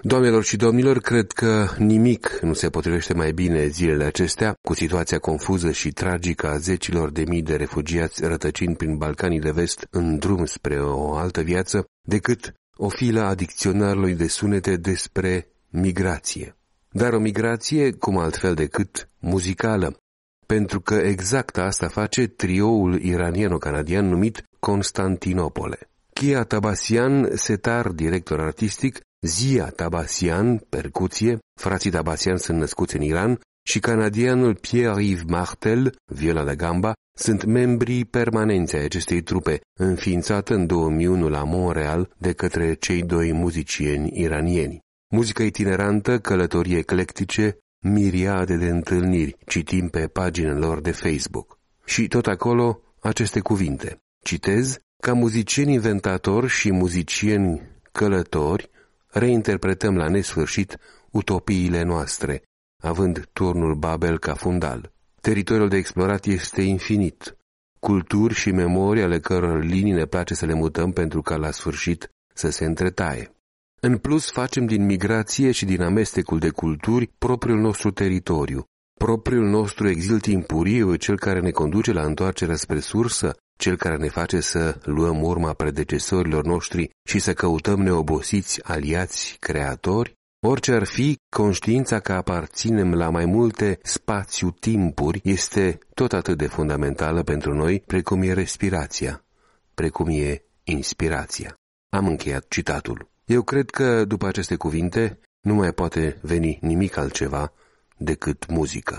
Doamnelor și domnilor, cred că nimic nu se potrivește mai bine zilele acestea, cu situația confuză și tragică a zecilor de mii de refugiați rătăcind prin Balcanii de Vest în drum spre o altă viață, decât o filă a dicționarului de sunete despre migrație. Dar o migrație cum altfel decât muzicală, pentru că exact asta face trioul iranieno-canadian numit Constantinopole. Kia Tabasian, setar, director artistic, Zia Tabasian, percuție, frații Tabasian sunt născuți în Iran, și canadianul Pierre-Yves Martel, viola de gamba, sunt membrii permanenți ai acestei trupe, înființată în 2001 la Montreal de către cei doi muzicieni iranieni. Muzică itinerantă, călătorii eclectice, miriade de întâlniri, citim pe paginile lor de Facebook. Și tot acolo aceste cuvinte. Citez: ca muzicieni inventatori și muzicieni călători, reinterpretăm la nesfârșit utopiile noastre, având turnul Babel ca fundal. Teritoriul de explorat este infinit, culturi și memorii ale căror linii ne place să le mutăm pentru ca la sfârșit să se întretaie. În plus, facem din migrație și din amestecul de culturi propriul nostru teritoriu, propriul nostru exil timpuriu, cel care ne conduce la întoarcerea spre sursă, cel care ne face să luăm urma predecesorilor noștri și să căutăm neobosiți aliați creatori. Orice ar fi, conștiința că aparținem la mai multe spațiu-timpuri este tot atât de fundamentală pentru noi, precum e respirația, precum e inspirația. Am încheiat citatul. Eu cred că, după aceste cuvinte, nu mai poate veni nimic altceva decât muzică.